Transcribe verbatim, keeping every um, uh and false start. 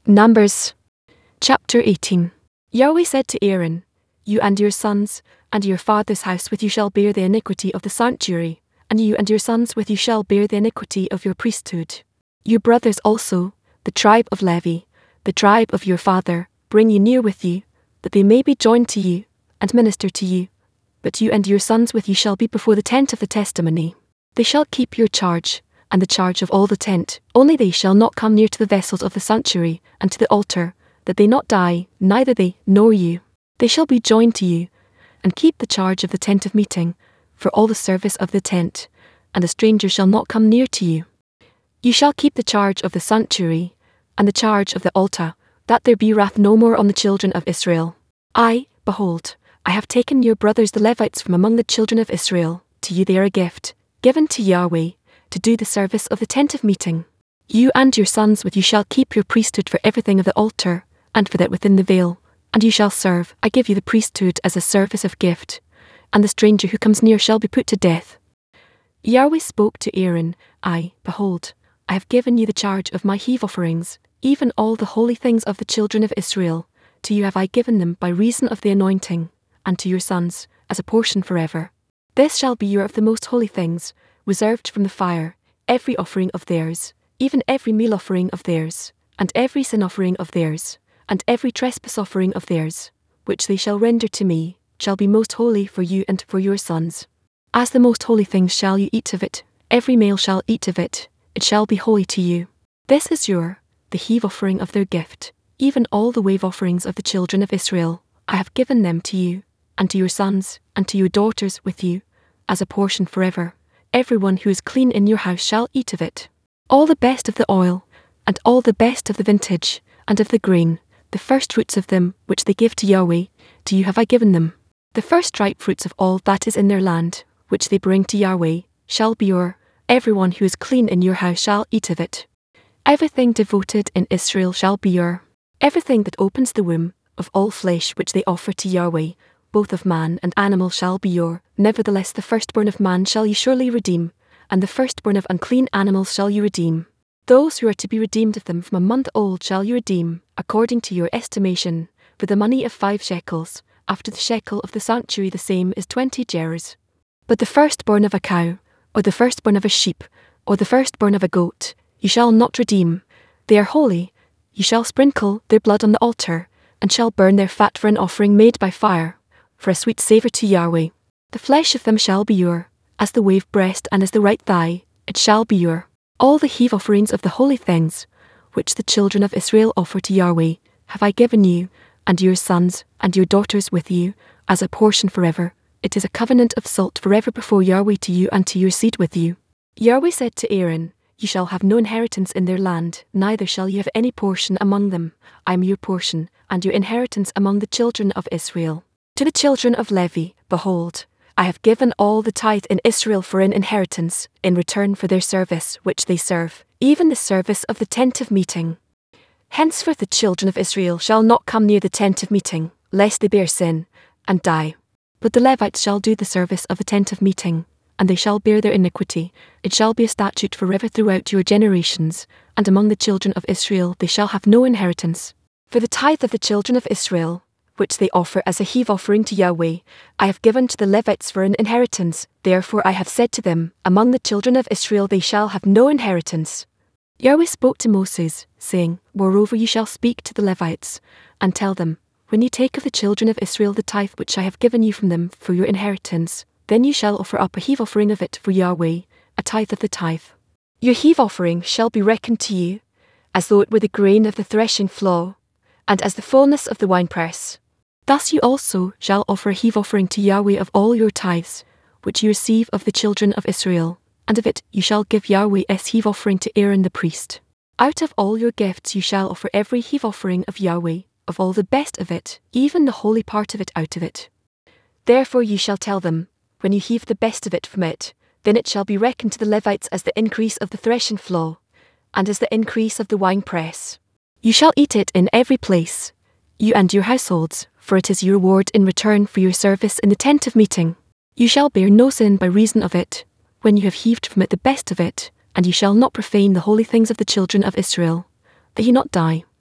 Numbers chapter eighteen. Yahweh said to Aaron, You and your sons, and your father's house with you shall bear the iniquity of the sanctuary, and you and your sons with you shall bear the iniquity of your priesthood. Your brothers also, the tribe of Levi, the tribe of your father, bring you near with you, that they may be joined to you, and minister to you. But you and your sons with you shall be before the tent of the testimony. They shall keep your charge, and the charge of all the tent, only they shall not come near to the vessels of the sanctuary, and to the altar, that they not die, neither they, nor you. They shall be joined to you, and keep the charge of the tent of meeting, for all the service of the tent, and a stranger shall not come near to you. You shall keep the charge of the sanctuary, and the charge of the altar, that there be wrath no more on the children of Israel. I, behold, I have taken your brothers the Levites from among the children of Israel, to you they are a gift, given to Yahweh, to do the service of the tent of meeting. You and your sons with you shall keep your priesthood for everything of the altar, and for that within the veil, and you shall serve. I give you the priesthood as a service of gift, and the stranger who comes near shall be put to death. Yahweh spoke to Aaron, I, behold, I have given you the charge of my heave offerings, even all the holy things of the children of Israel. To you have I given them by reason of the anointing, and to your sons, as a portion forever. This shall be your of the most holy things, reserved from the fire, every offering of theirs, even every meal offering of theirs, and every sin offering of theirs, and every trespass offering of theirs, which they shall render to me, shall be most holy for you and for your sons. As the most holy things shall you eat of it, every male shall eat of it, it shall be holy to you. This is your, the heave offering of their gift, even all the wave offerings of the children of Israel. I have given them to you, and to your sons, and to your daughters with you, as a portion forever. Everyone who is clean in your house shall eat of it. All the best of the oil, and all the best of the vintage, and of the grain, the first fruits of them which they give to Yahweh, to you have I given them. The first ripe fruits of all that is in their land, which they bring to Yahweh, shall be your. Everyone who is clean in your house shall eat of it. Everything devoted in Israel shall be your. Everything that opens the womb, of all flesh which they offer to Yahweh, both of man and animal shall be your. Nevertheless the firstborn of man shall you surely redeem, and the firstborn of unclean animals shall you redeem. Those who are to be redeemed of them from a month old shall you redeem, according to your estimation, for the money of five shekels, after the shekel of the sanctuary the same is twenty gerahs. But the firstborn of a cow, or the firstborn of a sheep, or the firstborn of a goat, you shall not redeem. They are holy. You shall sprinkle their blood on the altar, and shall burn their fat for an offering made by fire, for a sweet savour to Yahweh. The flesh of them shall be your, as the wave breast and as the right thigh, it shall be your. All the heave offerings of the holy things, which the children of Israel offer to Yahweh, have I given you, and your sons, and your daughters with you, as a portion forever. It is a covenant of salt forever before Yahweh to you and to your seed with you. Yahweh said to Aaron, You shall have no inheritance in their land, neither shall you have any portion among them. I am your portion, and your inheritance among the children of Israel. To the children of Levi, behold, I have given all the tithe in Israel for an inheritance, in return for their service which they serve, even the service of the tent of meeting. Henceforth the children of Israel shall not come near the tent of meeting, lest they bear sin, and die. But the Levites shall do the service of the tent of meeting, and they shall bear their iniquity. It shall be a statute forever throughout your generations, and among the children of Israel they shall have no inheritance. For the tithe of the children of Israel, which they offer as a heave offering to Yahweh, I have given to the Levites for an inheritance. Therefore I have said to them, Among the children of Israel they shall have no inheritance. Yahweh spoke to Moses, saying, Moreover you shall speak to the Levites, and tell them, When you take of the children of Israel the tithe which I have given you from them for your inheritance, then you shall offer up a heave offering of it for Yahweh, a tithe of the tithe. Your heave offering shall be reckoned to you, as though it were the grain of the threshing floor, and as the fullness of the winepress. Thus you also shall offer a heave offering to Yahweh of all your tithes, which you receive of the children of Israel, and of it you shall give Yahweh as heave offering to Aaron the priest. Out of all your gifts you shall offer every heave offering of Yahweh, of all the best of it, even the holy part of it out of it. Therefore you shall tell them, When you heave the best of it from it, then it shall be reckoned to the Levites as the increase of the threshing floor, and as the increase of the winepress. You shall eat it in every place, you and your households, for it is your reward in return for your service in the tent of meeting. You shall bear no sin by reason of it, when you have heaved from it the best of it, and you shall not profane the holy things of the children of Israel, that ye not die.